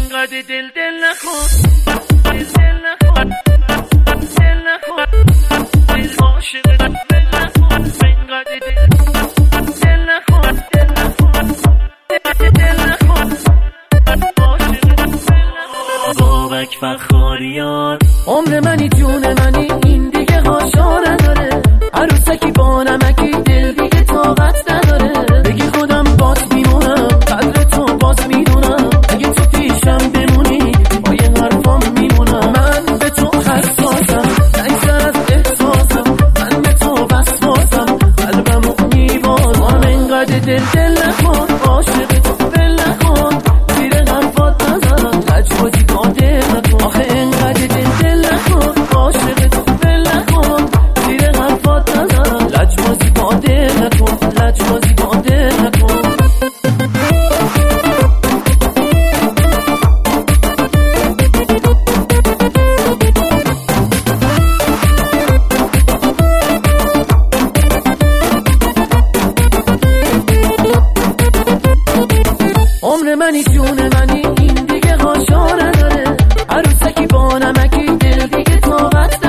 انقدر دل نکن، دل نکن، دل نکن، دل عاشق دل نکن، انقدر دل نکن، دل نکن، دل نکن، عاشق دل نکن. بابک فخاریان عمر منی جون منی، این دیگه هاشا نداره، عروسکی با نمکی دل دیگه طاقت نداره. بگی خودم بات میمونم، قدر تو باز میدونم، اگه تو پیشم بمونی با یه حرفام میمونم. من به تو حساسم، نگذر از احساسم، من به تو وسواسم، قلبمو میبارم. انقدر دل نکن، عاشق تو ول نکن، زیر حرفات نزن، لجبازی کن دل نکن. آخه انقدر دل نکن، عاشق تو ول نکن، زیر حرفات نزن، لجبازی کن دل نکن، لجبازی کن دل نکن. عمر منی جون منی، این دیگه هاشا نداره، عروسکی با نمکی دل دیگه طاقت